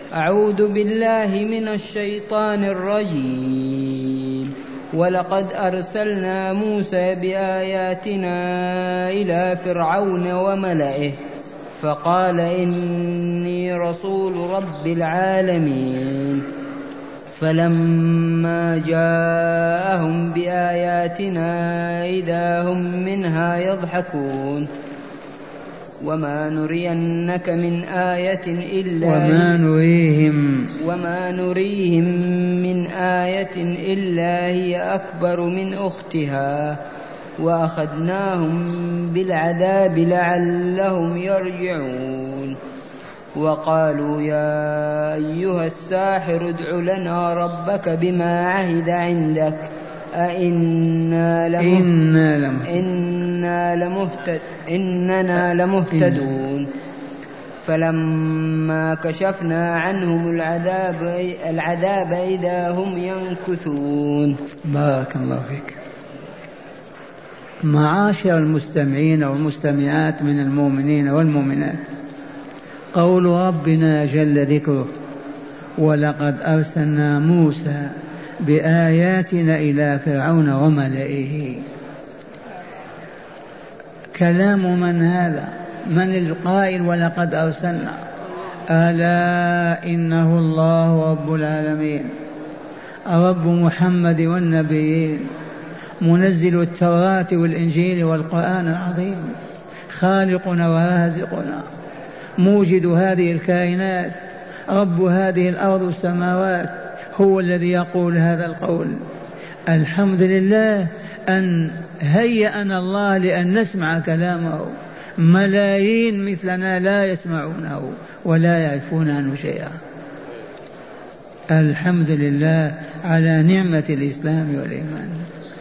أعوذ بالله من الشيطان الرجيم. ولقد أرسلنا موسى بآياتنا إلى فرعون وملئه فقال إني رسول رب العالمين. فلما جاءهم بآياتنا إذا هم منها يضحكون. وما نرينك من آية وما نريهم من آية إلا هي أكبر من أختها وأخذناهم بالعذاب لعلهم يرجعون. وقالوا يا أيها الساحر ادع لنا ربك بما عهد عندك إننا لمهتدون. فلما كشفنا عنهم العذاب إذا هم ينكثون. بارك الله فيك. معاشر المستمعين والمستمعات من المؤمنين والمؤمنات، قول ربنا جل ذكره ولقد أرسلنا موسى بآياتنا إلى فرعون وملئه، كلام من هذا؟ من القائل ولقد أرسلنا؟ ألا إنه الله رب العالمين، رب محمد والنبيين، منزل التوراة والإنجيل والقرآن العظيم، خالقنا ورازقنا، موجد هذه الكائنات، رب هذه الأرض والسماوات، هو الذي يقول هذا القول. الحمد لله أن هيأنا الله لأن نسمع كلامه. ملايين مثلنا لا يسمعونه ولا يعرفون عنه شيئا. الحمد لله على نعمة الإسلام والإيمان.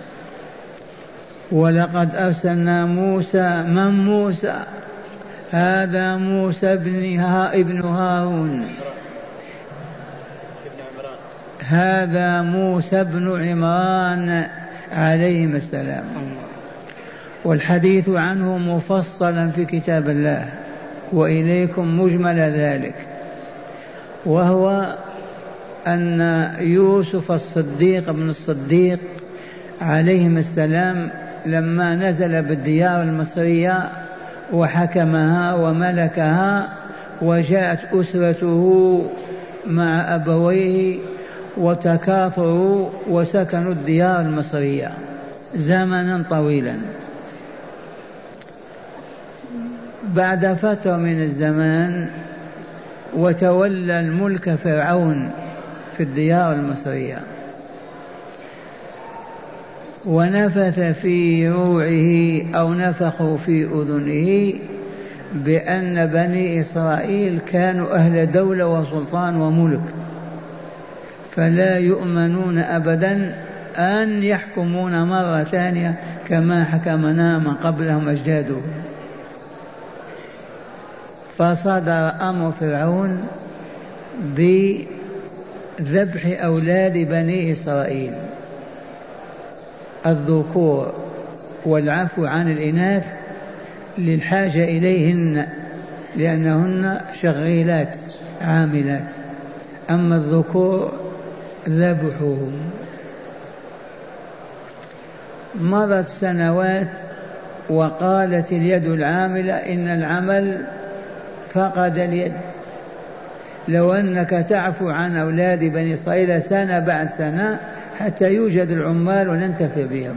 ولقد أرسلنا موسى. من موسى؟ هذا موسى ابن هارون، هذا موسى بن عمران عليهم السلام، والحديث عنه مفصلا في كتاب الله وإليكم مجمل ذلك. وهو أن يوسف الصديق ابن الصديق عليهم السلام لما نزل بالديار المصرية وحكمها وملكها، وجاءت أسرته مع أبويه وتكاثروا وسكنوا الديار المصرية زمنا طويلا. بعد فترة من الزمان وتولى الملك فرعون في الديار المصرية، ونفث في روعه أو نفخوا في أذنه بأن بني إسرائيل كانوا أهل دولة وسلطان وملك، فلا يؤمنون أبدا أن يحكمون مرة ثانية كما حكمنا من قبلهم أجدادهم. فصدر أمر فرعون بذبح أولاد بني إسرائيل الذكور والعفو عن الإناث للحاجة إليهن لأنهن شغيلات عاملات، أما الذكور ذبحوهم. مضت سنوات وقالت اليد العاملة إن العمل فقد اليد، لو أنك تعفو عن أولاد بني إسرائيل سنة بعد سنة حتى يوجد العمال وننتفع بهم.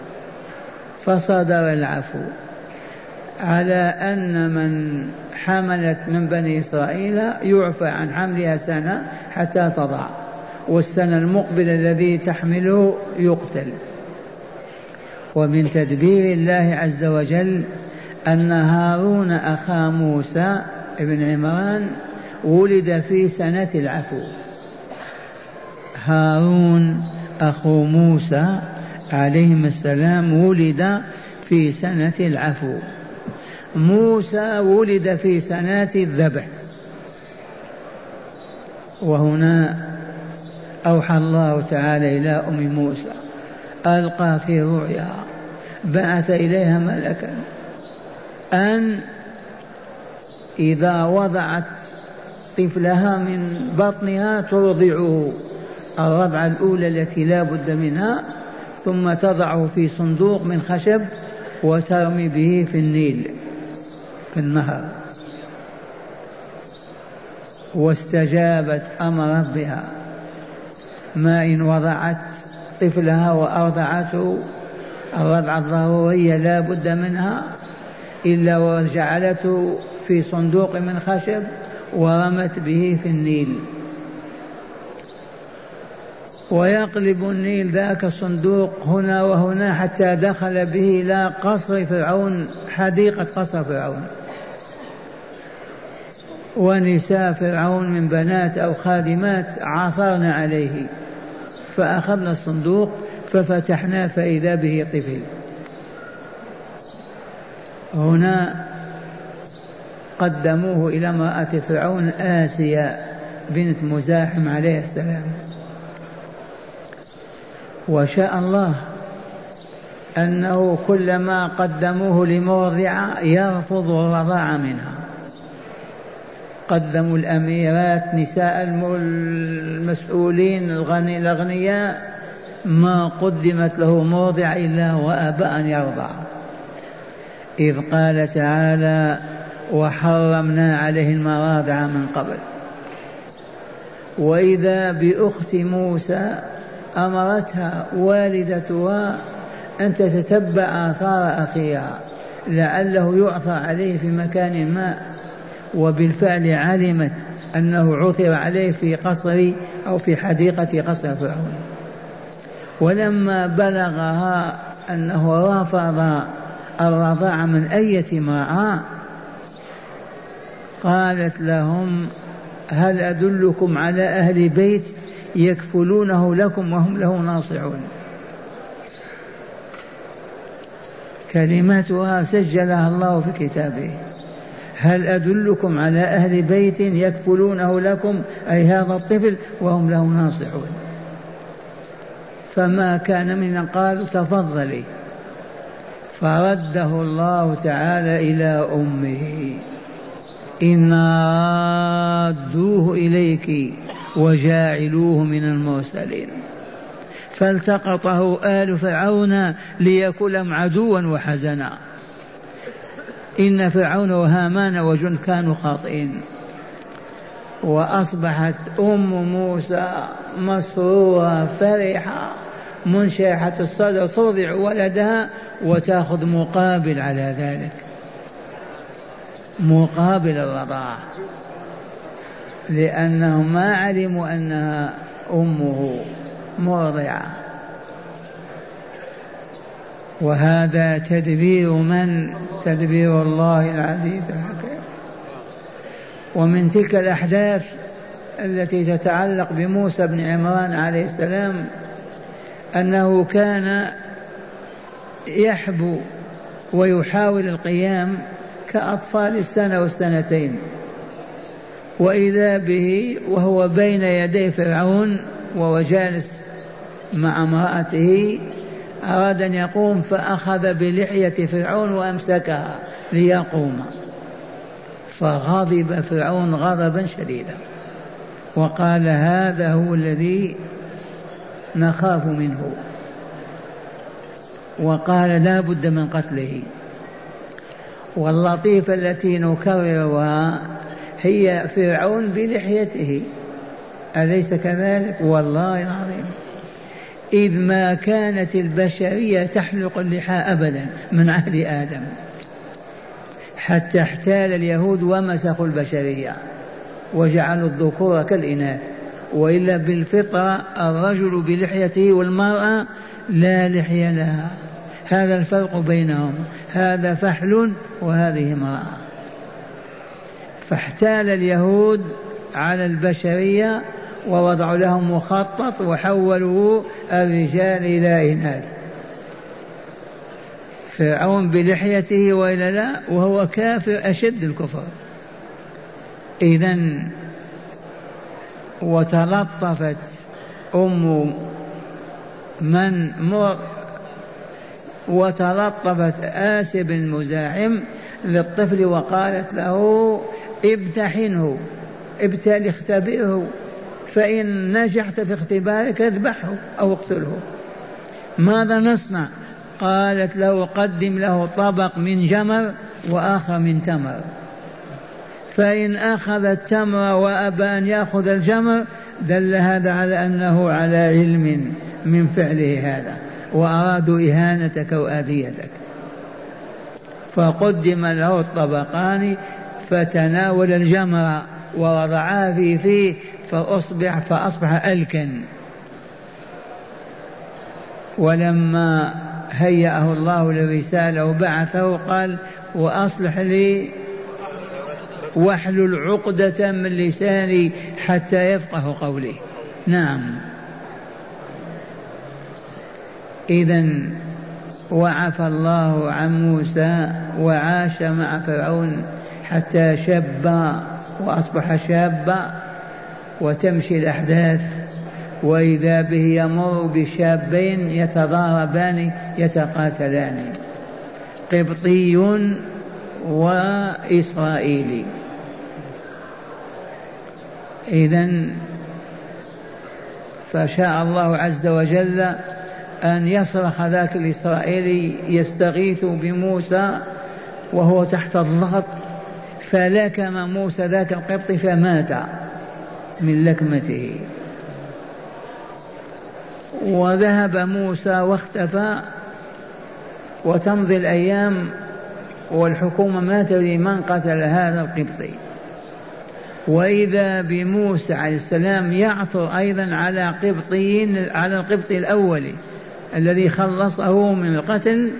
فصدر العفو على أن من حملت من بني إسرائيل يعفى عن حملها سنة حتى تضع، والسنة المقبلة الذي تحمله يقتل. ومن تدبير الله عز وجل أن هارون أخا موسى ابن عمران ولد في سنة العفو. هارون أخو موسى عليهم السلام ولد في سنة العفو، موسى ولد في سنة الذبح. وهنا أوحى الله تعالى إلى أم موسى، ألقى في رؤيا، بعث إليها ملكا أن إذا وضعت طفلها من بطنها ترضعه الرضعة الأولى التي لا بد منها، ثم تضعه في صندوق من خشب وترمي به في النيل في النهر. واستجابت أمر ربها، ما إن وضعت طفلها وأرضعته الرضعة الضرورية لا بد منها إلا وجعلته في صندوق من خشب ورمت به في النيل. ويقلب النيل ذاك الصندوق هنا وهنا حتى دخل به إلى قصر فرعون، حديقة قصر فرعون، ونساء فرعون من بنات أو خادمات عثرن عليه، فأخذنا الصندوق ففتحنا فإذا به طفل. هنا قدموه إلى امرأة فرعون آسيا بنت مزاحم عليه السلام. وشاء الله أنه كلما قدموه لمرضعة يرفض الرضاعة منها. قدموا الأميرات نساء المسؤولين الأغنياء، ما قدمت له مرضع إلا وأبى أن يرضع. إذ قال تعالى وحرمنا عليه المراضع من قبل. وإذا بأخت موسى أمرتها والدتها أن تتتبع آثار أخيها لعله يعثر عليه في مكان ما، وبالفعل علمت أنه عثر عليه في قصر أو في حديقة قصر فرعون. ولما بلغها أنه رفض الرضاعة من أية امرأة قالت لهم هل أدلكم على أهل بيت يكفلونه لكم وهم له ناصحون. كلماتها سجلها الله في كتابه، هل أدلكم على أهل بيت يكفلونه لكم أي هذا الطفل وهم له ناصحون. فما كان من قالوا تفضلي، فرده الله تعالى إلى أمه إنا رادوه إليك وجاعلوه من المرسلين. فالتقطه آل فرعون ليكون عدوا وحزنا. إن فرعون وهامان وجند كانوا خاطئين. وأصبحت أم موسى مسرورة فرحة منشرحة الصدر ترضع ولدها وتأخذ مقابل على ذلك، مقابل الرضاعة، لأنهم ما علموا أنها أمه مرضعة. وهذا تدبير من؟ تدبير الله العزيز الحكيم. ومن تلك الأحداث التي تتعلق بموسى بن عمران عليه السلام أنه كان يحبو ويحاول القيام كأطفال السنة والسنتين، وإذا به وهو بين يدي فرعون وهو جالس مع امرأته أراد أن يقوم فأخذ بلحية فرعون وأمسكها ليقوم، فغضب فرعون غضبا شديدا وقال هذا هو الذي نخاف منه، وقال لا بد من قتله. واللطيفة التي نكررها هي فرعون بلحيته، أليس كذلك؟ والله العظيم إذ ما كانت البشرية تحلق اللحى أبدا من عهد آدم، حتى احتال اليهود ومسخوا البشرية وجعلوا الذكور كالإناث، وإلا بالفطرة الرجل بلحيته والمرأة لا لحية لها. هذا الفرق بينهم، هذا فحل وهذه امرأة. فاحتال اليهود على البشرية ووضعوا لهم مخطط وحولوا الرجال إلى إناث. فرعون بلحيته وإلا لا، وهو كافر أشد الكفر. إذن وتلطفت وتلطفت آسيا بن مزاحم للطفل وقالت له امتحنه ابتل اختبئه، فإن نجحت في اختبارك اذبحه أو اقتله. ماذا نصنع؟ قالت له قدم له طبق من جمر وآخر من تمر، فإن أخذ التمر وأبى أن يأخذ الجمر دل هذا على أنه على علم من فعله هذا، وأرادوا إهانتك وآذيتك. فقدم له الطبقان فتناول الجمر ووضعاه في فيه فأصبح ألكا. ولما هيأه الله للرسالة وبعثه قال وأصلح لي واحلل عقدة من لساني حتى يفقه قولي. نعم. إذن وعفى الله عن موسى وعاش مع فرعون حتى شب وأصبح شابا، وتمشي الأحداث وإذا به يمر بشابين يتضاربان يتقاتلان، قبطي وإسرائيلي. إذن فشاء الله عز وجل أن يصرخ ذاك الإسرائيلي يستغيث بموسى وهو تحت الضغط، فلكم موسى ذاك القبطي فمات من لكمته. وذهب موسى واختفى، وتمضي الأيام والحكومة ما تدري من قتل هذا القبطي. وإذا بموسى عليه السلام يعثر أيضا على قبطيين، على القبطي الأول الذي خلصه من القتل،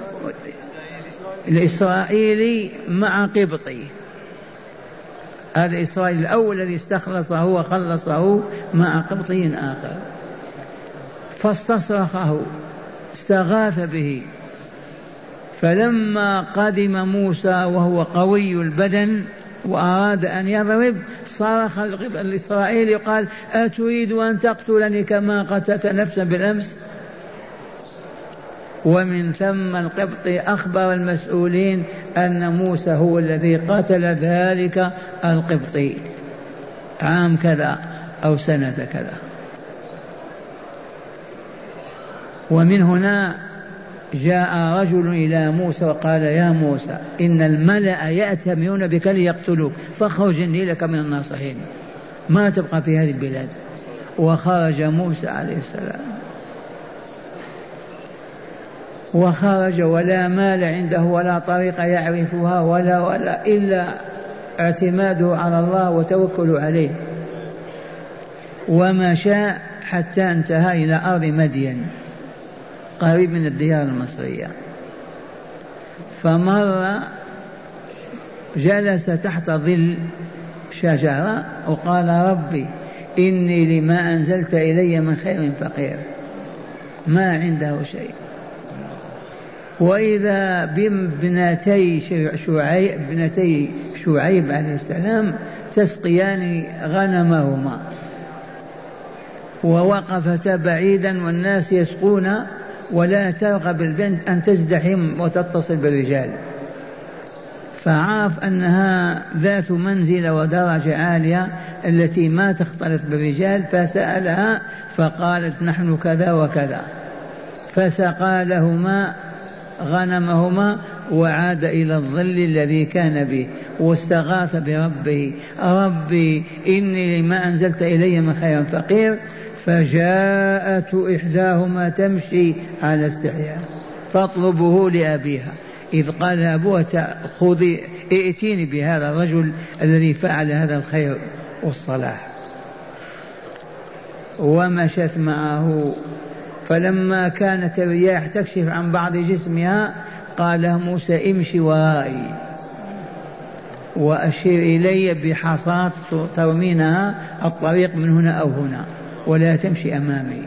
الإسرائيلي مع قبطي. هذا الإسرائيلي الأول الذي استخلصه وخلصه مع قبطي آخر، فاستصرخه استغاث به. فلما قدم موسى وهو قوي البدن وأراد أن يضرب صرخ الإسرائيلي قال أتريد أن تقتلني كما قتلت نفسا بالأمس؟ ومن ثم القبطي أخبر المسؤولين أن موسى هو الذي قتل ذلك القبطي عام كذا أو سنة كذا. ومن هنا جاء رجل إلى موسى وقال يا موسى إن الملأ يأتمرون بك ليقتلوك فاخرج إني لك من الناصحين، ما تبقى في هذه البلاد. وخرج موسى عليه السلام، وخرج ولا مال عنده ولا طريقة يعرفها ولا إلا اعتماده على الله وتوكل عليه. ومشى حتى انتهى إلى أرض مدين قريب من الديار المصرية، فمر جلس تحت ظل شجرة وقال ربي إني لما أنزلت إلي من خير فقير، ما عنده شيء. وإذا بابنتي شعيب عليه السلام تسقيان غنمهما، ووقفتا بعيدا والناس يسقون ولا ترغب البنت أن تزدحم وتتصل بالرجال، فعرف أنها ذات منزلة ودرجة عالية التي ما تختلط بالرجال، فسألها فقالت نحن كذا وكذا، فسقى لهما غنمهما وعاد إلى الظل الذي كان به واستغاث بربه ربي إني لما أنزلت إلي من خير فقير. فجاءت إحداهما تمشي على استحياء تطلبه لأبيها، إذ قال أبوها خذي ائتيني بهذا الرجل الذي فعل هذا الخير والصلاح. ومشت معه، فلما كانت الرياح تكشف عن بعض جسمها قال موسى امشي ورائي وأشير إلي بحصاة ترمينها الطريق من هنا أو هنا ولا تمشي أمامي.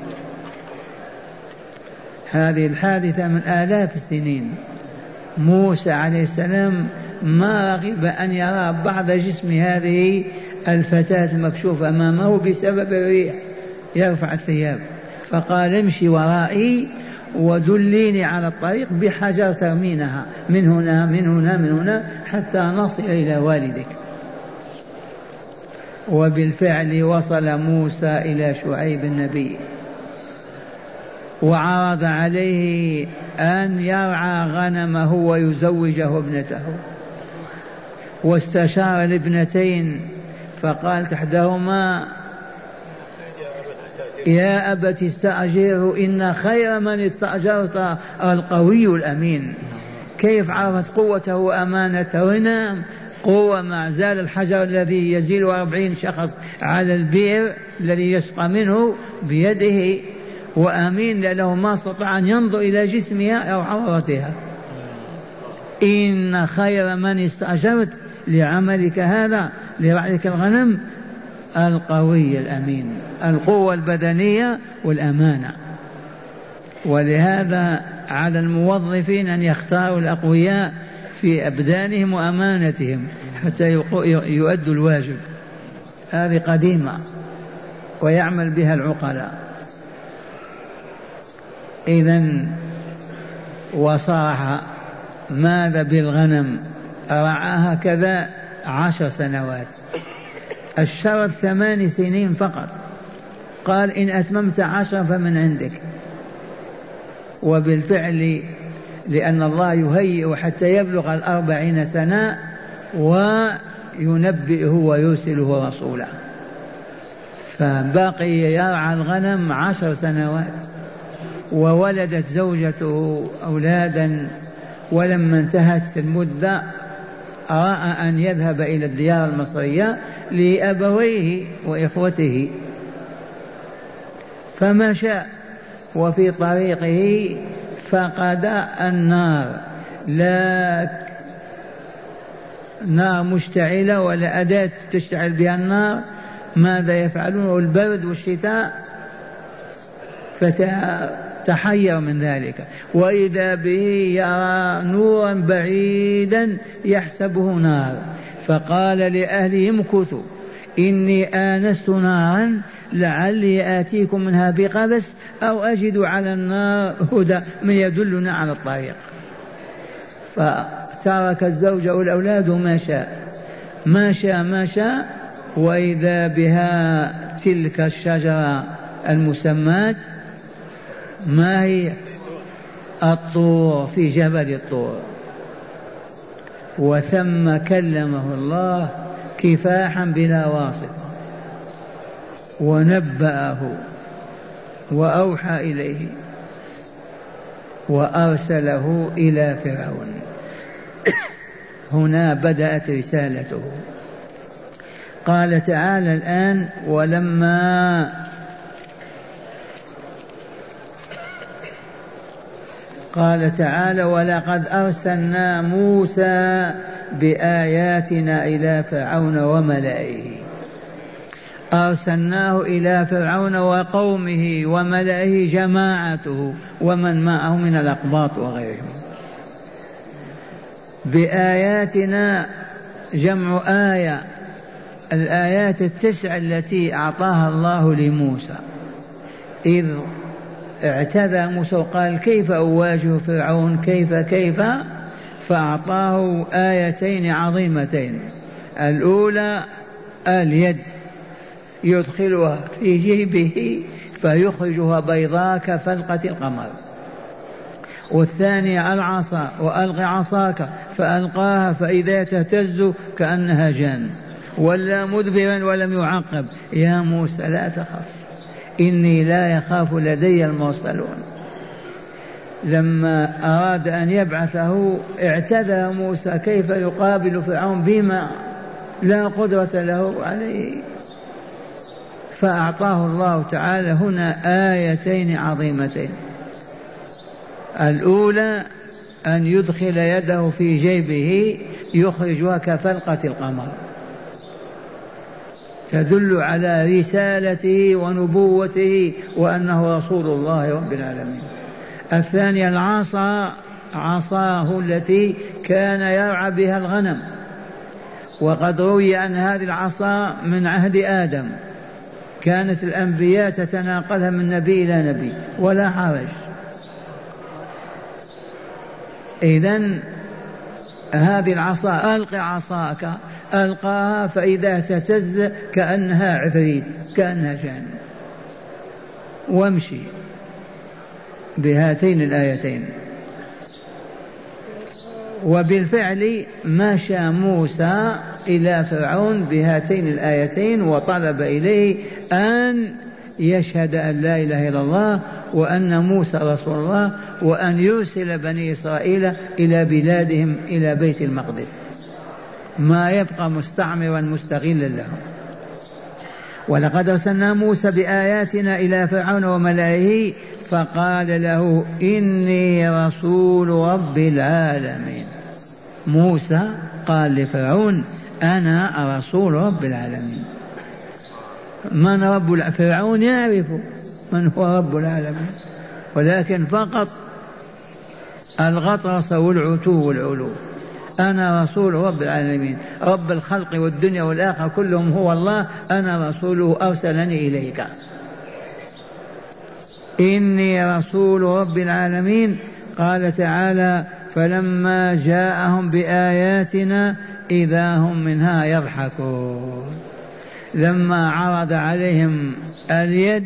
هذه الحادثة من آلاف السنين. موسى عليه السلام ما رغب أن يرى بعض جسم هذه الفتاة مكشوفة أمامه بسبب الريح، يرفع الثياب، فقال امشي ورائي ودليني على الطريق بحجر ترمينها من هنا من هنا من هنا حتى نصل إلى والدك. وبالفعل وصل موسى إلى شعيب النبي وعرض عليه أن يرعى غنمه ويزوجه ابنته، واستشار الابنتين فقال تحدهما يا أبت استأجره إن خير من استأجرت القوي الأمين. كيف عرفت قوته وأمانته؟ نعم، قوة مع زال الحجر الذي يزيل 40 شخص على البئر الذي يسقى منه بيده، وأمين لأنه ما استطاع أن ينظر إلى جسمها أو عورتها. إن خير من استأجرت لعملك هذا لرعيك الغنم القوي الأمين، القوة البدنية والأمانة. ولهذا على الموظفين أن يختاروا الأقوياء في أبدانهم وأمانتهم حتى يؤدوا الواجب. هذه قديمة ويعمل بها العقلاء. إذن وصاح ماذا بالغنم؟ رعاها كذا 10 سنوات، الشرط 8 سنين فقط. قال إن أتممت 10 فمن عندك. وبالفعل لأن الله يهيئ حتى يبلغ 40 سنة وينبئه ويرسله رسولا، فبقي يرعى الغنم 10 سنوات. وولدت زوجته أولادا، ولما انتهت المدة رأى أن يذهب إلى الديار المصرية لأبويه وإخوته، فمشى وفي طريقه فقد النار، لا نار مشتعلة ولا أداة تشتعل بها النار. ماذا يفعلون؟ البرد والشتاء، فتحير من ذلك. وإذا به يرى نورا بعيدا يحسبه نار، فقال لأهله امكثوا إني آنست نارا لعلي آتيكم منها بقبس أو أجد على النار هدى من يدلنا على الطريق. فترك الزوجة والأولاد ما شاء وإذا بها تلك الشجرة المسماة، ما هي؟ الطور، في جبل الطور. وثم كلمه الله كفاحا بلا واسطة ونبأه وأوحى إليه وأرسله إلى فرعون. هنا بدأت رسالته. قال تعالى الآن ولما قال تعالى ولقد أرسلنا موسى بآياتنا إلى فرعون وملئه. أرسلناه إلى فرعون وقومه وملئه جماعته ومن معه من الأقباط وغيرهم. بآياتنا جمع آية، الآيات 9 التي أعطاها الله لموسى. إذ اعتذر موسى وقال كيف أواجه فرعون كيف فأعطاه آيتين عظيمتين. الأولى اليد يدخلها في جيبه فيخرجها بيضاء كفلقة القمر. والثانية العصا وألق عصاك فألقاها فإذا تهتز كأنها جان، ولا مدبرا ولم يعقب. يا موسى لا تخف إني لا يخاف لدي المرسلون. لما أراد أن يبعثه اعتذر موسى كيف يقابل فرعون بما لا قدرة له عليه، فأعطاه الله تعالى هنا آيتين عظيمتين. الأولى أن يدخل يده في جيبه يخرجها كفلقة القمر، تدل على رسالته ونبوته وأنه رسول الله رب العالمين. الثانية العصا، عصاه التي كان يرعى بها الغنم، وقد روي أن هذه العصا من عهد آدم، كانت الأنبياء تتناقلها من نبي إلى نبي ولا حرج. إذن هذه العصا ألق عصاك ألقاها فإذا تهتز كأنها عفريت كأنها جان. وامشي بهاتين الآيتين. وبالفعل مشى موسى إلى فرعون بهاتين الآيتين وطلب إليه أن يشهد أن لا إله إلا الله وأن موسى رسول الله وأن يرسل بني إسرائيل إلى بلادهم إلى بيت المقدس، ما يبقى مستعمرا مستغلا لهم. ولقد أرسلنا موسى بآياتنا إلى فرعون وملئه فقال له إني رسول رب العالمين. موسى قال لفرعون أنا رسول رب العالمين. من رب فرعون يعرف من هو رب العالمين، ولكن فقط الغطرس والعتو والعلو. أنا رسول رب العالمين، رب الخلق والدنيا والآخرة كلهم هو الله، أنا رسوله أرسلني إليك. إني رسول رب العالمين. قال تعالى فلما جاءهم بآياتنا إذا هم منها يضحكون. لما عرض عليهم اليد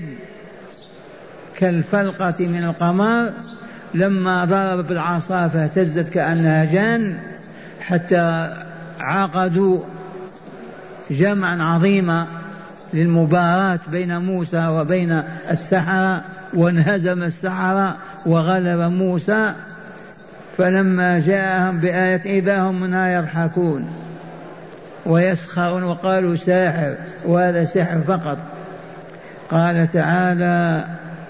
كالفلقة من القمر، لما ضرب بالعصا فاهتزت كأنها جان، حتى عقدوا جمعا عظيما للمباراة بين موسى وبين السحرة، وانهزم السحرة وغلب موسى. فلما جاءهم بآية إذا هم منها يضحكون ويسخرون وقالوا ساحر، وهذا سحر فقط. قال تعالى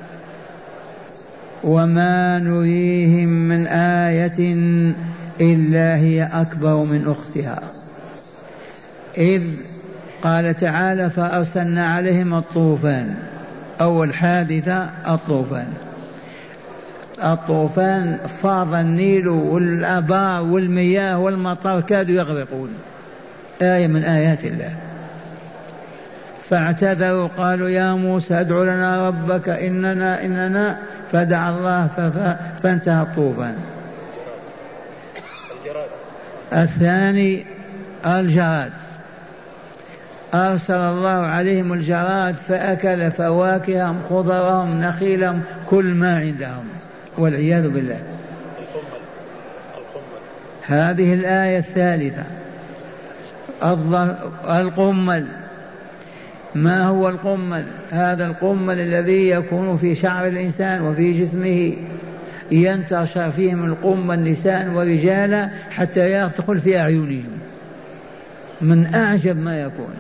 وما نريهم من آية إلا هي أكبر من أختها. إذ قال تعالى فأرسلنا عليهم الطوفان. أول حادثة الطوفان فاض النيل والآبار والمياه والمطر كادوا يغرقون، آية من آيات الله. فاعتذروا قالوا يا موسى ادع لنا ربك إننا فدعا الله فانتهى الطوفان. الثاني الجراد، أرسل الله عليهم الجراد فأكل فواكههم خضرهم نخيلهم كل ما عندهم والعياذ بالله. هذه الآية الثالثة. القمل. ما هو القمل؟ هذا القمل الذي يكون في شعر الإنسان وفي جسمه، ينتشر فيهم القمل نساء ورجالا حتى يدخل في أعينهم، من أعجب ما يكون.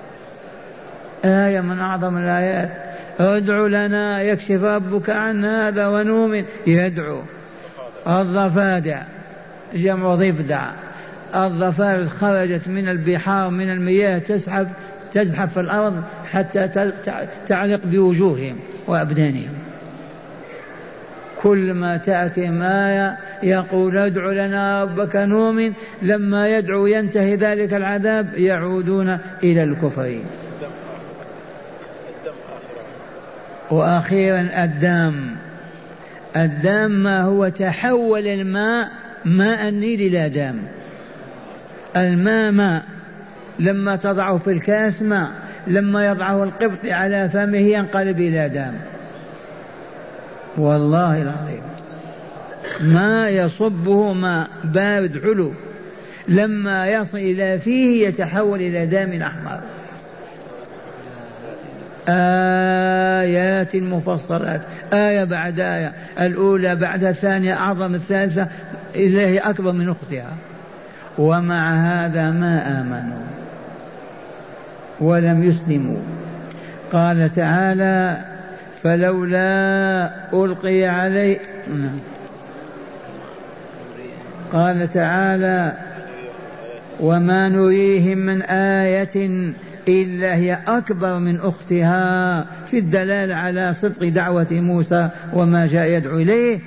آية من أعظم الآيات. ادع لنا يكشف ربك عن هذا ونؤمن. يدعو. الضفادع جمع ضفدع. الضفادع خرجت من البحار من المياه تزحف في الأرض حتى تعلق بوجوههم وأبدانهم. كل ما تأتي آية يقول ادع لنا ربك نؤمن، لما يدعو ينتهي ذلك العذاب يعودون إلى الكفر. وأخيرا الدام ما هو؟ تحول الماء ماء النيل إلى دام. الماء ماء، لما تضعه في الكاس ماء، لما يضعه القبط على فمه ينقلب إلى دام. والله العظيم ما يصبه ماء بارد حلو، لما يصل إلى فيه يتحول إلى دام أحمر. آيات مفصلات، آية بعد آية، الأولى بعد الثانية أعظم الثالثة إليه أكبر من أختها. ومع هذا ما آمنوا ولم يسلموا. قال تعالى فلولا ألقي عليه. قال تعالى وما نريهم من آية إلا هي أكبر من أختها، في الدلالة على صدق دعوة موسى وما جاء يدعو إليه.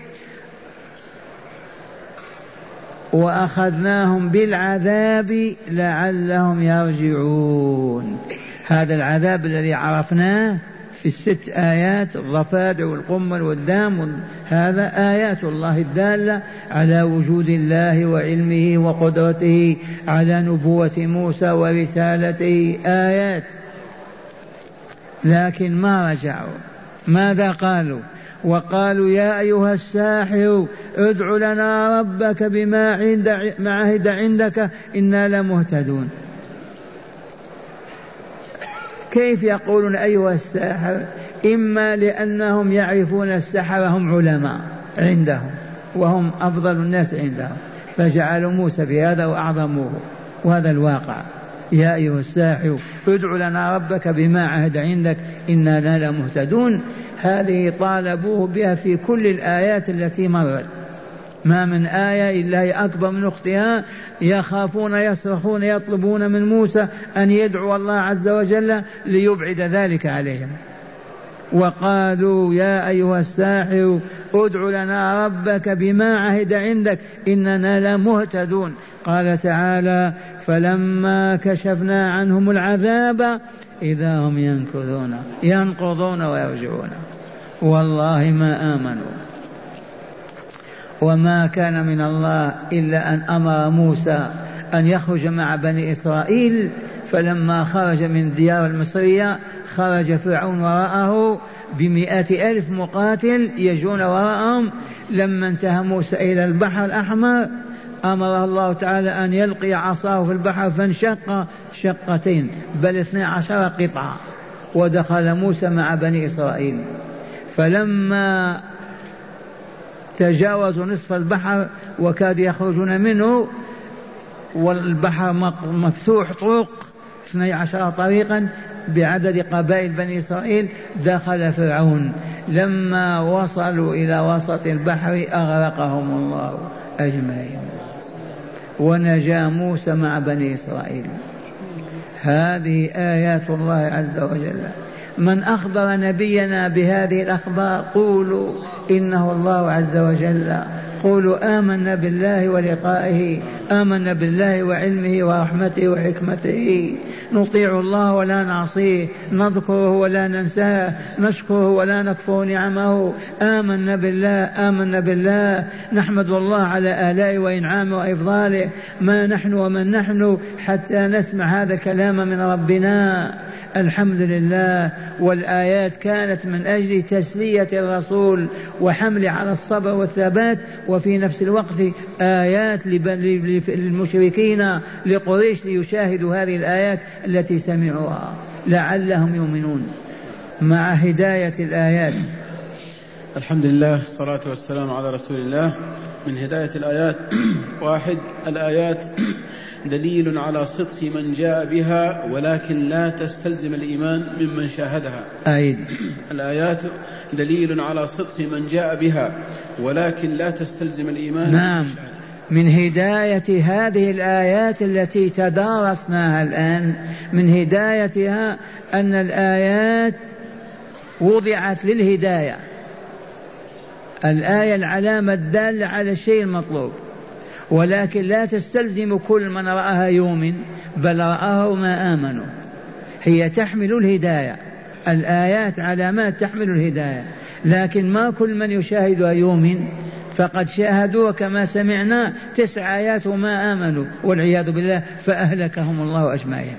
وأخذناهم بالعذاب لعلهم يرجعون. هذا العذاب الذي عرفناه في الست آيات الضفادع والقمل والدام، هذا آيات الله الدالة على وجود الله وعلمه وقدرته، على نبوة موسى ورسالته، آيات. لكن ما رجعوا. ماذا قالوا؟ وقالوا يا أيها الساحر ادع لنا ربك بما عهد عندك إنا لمهتدون. كيف يقولون أيها الساحر؟ إما لأنهم يعرفون السحرة هم علماء عندهم وهم أفضل الناس عندهم، فجعلوا موسى بهذا وأعظموه، وهذا الواقع. يا أيها الساحر ادع لنا ربك بما عهد عندك إنا لمهتدون. هذه طالبوه بها في كل الآيات التي مرت، ما من آية إلا هي أكبر من أختها. يخافون يصرخون يطلبون من موسى أن يدعو الله عز وجل ليبعد ذلك عليهم. وقالوا يا أيها الساحر ادع لنا ربك بما عهد عندك إننا لمهتدون. قال تعالى فلما كشفنا عنهم العذاب إذا هم ينقضون ويرجعون. والله ما آمنوا. وما كان من الله إلا أن أمر موسى أن يخرج مع بني إسرائيل، فلما خرج من ديار المصرية خرج فرعون وراءه ب100,000 مقاتل يجون وراءهم. لما انتهى موسى إلى البحر الأحمر أمر الله تعالى أن يلقي عصاه في البحر فانشق شقتين، بل 12 قطعة، ودخل موسى مع بني إسرائيل. فلما تجاوزوا نصف البحر وكاد يخرجون منه والبحر مفتوح طرق 12 طريقا بعدد قبائل بني إسرائيل، دخل فرعون. لما وصلوا إلى وسط البحر أغرقهم الله أجمعين ونجا موسى مع بني إسرائيل. هذه آيات الله عز وجل. من أخبر نبينا بهذه الأخبار قولوا إنه الله عز وجل. قولوا آمنا بالله ولقائه، آمنا بالله وعلمه ورحمته وحكمته، نطيع الله ولا نعصيه، نذكره ولا ننساه، نشكره ولا نكفر نعمه. آمنا بالله نحمد الله على آلائه وإنعامه وإفضاله. ما نحن ومن نحن حتى نسمع هذا الكلام من ربنا. الحمد لله. والآيات كانت من أجل تسلية الرسول وحمل على الصبر والثبات، وفي نفس الوقت آيات للمشركين لقريش ليشاهدوا هذه الآيات التي سمعوها لعلهم يؤمنون. مع هداية الآيات. الحمد لله، الصلاة والسلام على رسول الله. من هداية الآيات: 1. الآيات دليل على صدق من جاء بها ولكن لا تستلزم الإيمان ممن شاهدها. الآيات دليل على صدق من جاء بها ولكن لا تستلزم الإيمان. نعم. من هداية هذه الآيات التي تدارسناها الآن، من هدايتها أن الآيات وضعت للهداية. الآية العلامة الدالة على الشيء المطلوب، ولكن لا تستلزم كل من رآها يؤمن، بل رآه ما آمنوا. هي تحمل الهداية. الآيات علامات تحمل الهداية، لكن ما كل من يشاهدها يؤمن. فقد شاهدوا كما سمعنا 9 آيات وما آمنوا والعياذ بالله، فأهلكهم الله أجمعين.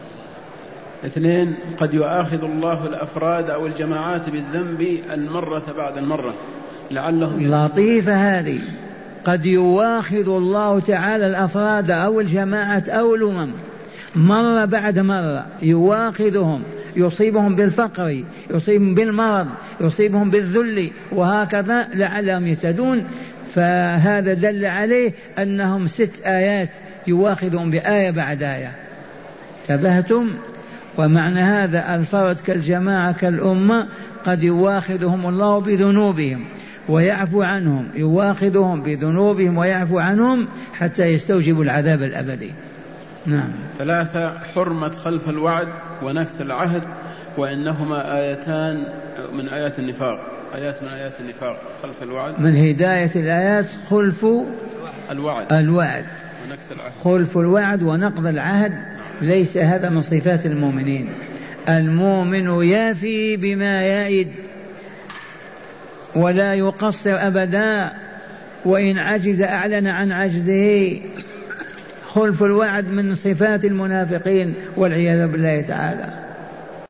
2. قد يؤاخذ الله الأفراد أو الجماعات بالذنب المرة بعد المرة لعلهم لطيفة هذه. قد يواخذ الله تعالى الأفراد أو الجماعة أو الأمم مرة بعد مرة، يواخذهم، يصيبهم بالفقر، يصيبهم بالمرض، يصيبهم بالذل، وهكذا لعلهم يهتدون. فهذا دل عليه أنهم 6 آيات يواخذهم بآية بعد آية. تبهتم؟ ومعنى هذا الفرد كالجماعة كالأمة قد يواخذهم الله بذنوبهم ويعفو عنهم، يواخذهم بذنوبهم ويعفو عنهم حتى يستوجبوا العذاب الأبدي. نعم. 3. حرمة خلف الوعد ونكث العهد، وإنهما آيتان من آيات النفاق. آيات من آيات النفاق خلف الوعد. من هداية الآيات خلف الوعد ونكث العهد. خلف الوعد ونقض العهد ليس هذا من صفات المؤمنين. المؤمن يفي بما يعد ولا يقصر أبدا، وإن عجز أعلن عن عجزه. خلف الوعد من صفات المنافقين والعياذ بالله تعالى.